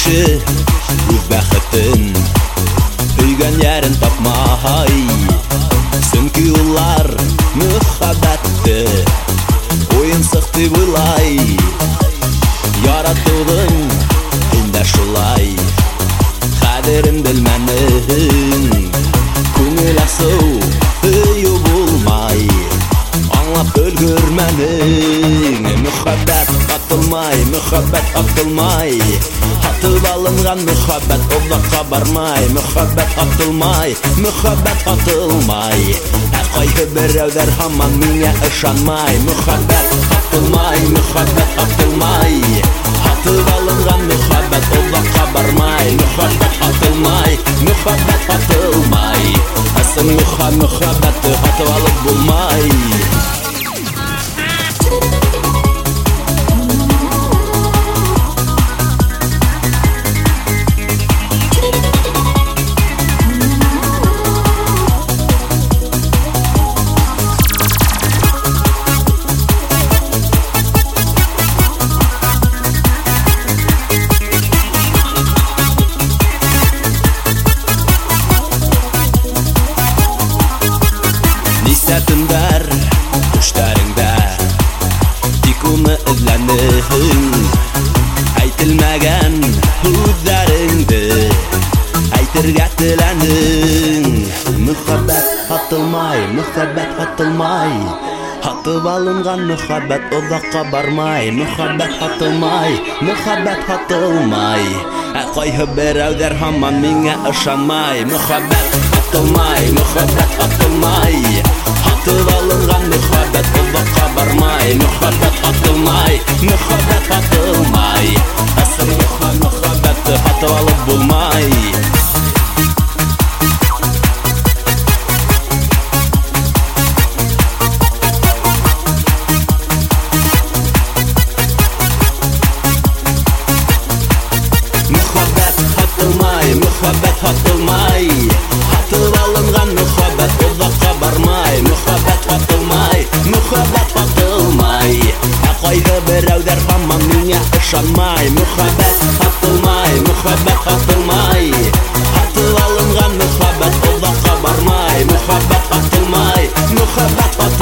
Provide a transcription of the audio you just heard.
кеше үз бәхетен өйгән ярын тапмай, сөнки улар мөхәббәтте уенсык дип уйлай. Яратудың инде шулай кадерен белмәнең, күңел асыл өйү булмай, аңлап өлгөрмәнең. Мөхәббәт атылмай, мөхәббәт атылмай, атып алынган мөхәббәт озакка бармай. Мөхәббәт атылмай, мөхәббәт атылмай, кайгы берәүләр һаман миңа ышанмай. Мөхәббәт атылмай, мөхәббәт атылмай, атып алынган мөхәббәт озакка бармай. Мөхәббәт атылмай, мөхәббәт атылмай, асын мөхәббәтте атып алып булмай. Нисәтен бар төшләреңдә, тик уны эзләнең, әйтелмәгән һүзләреңде әйтергә теләнең. Мөхәббәт атылмай, мөхәббәт атылмай, атып алынган мөхәббәт озакка бармай. Мөхәббәт атылмай, мөхәббәт атылмай, кайгы берәүләр һаман миңа ышанмай. Мөхәббәт атылмай, мөхәббәт атылмай, атып алынган мөхәббәт озакка бармай. Мөхәббәт атылмай, мөхәббәт атылмай, асын мөхәббәтте атып алып булмай. Мөхәббәт атылмай, мөхәббәт атылмай, атып алынган мөхәббәт озакка бармай. Мөхәббәт атылмай, мөхәббәт атылмай, кайгы берәүләр һаман миңа ышанмай. Мөхәббәт атылмай, мөхәббәт атылмай, атып алынган мөхәббәт озакка бармай. Мөхәббәт атылмай, мөхәббәт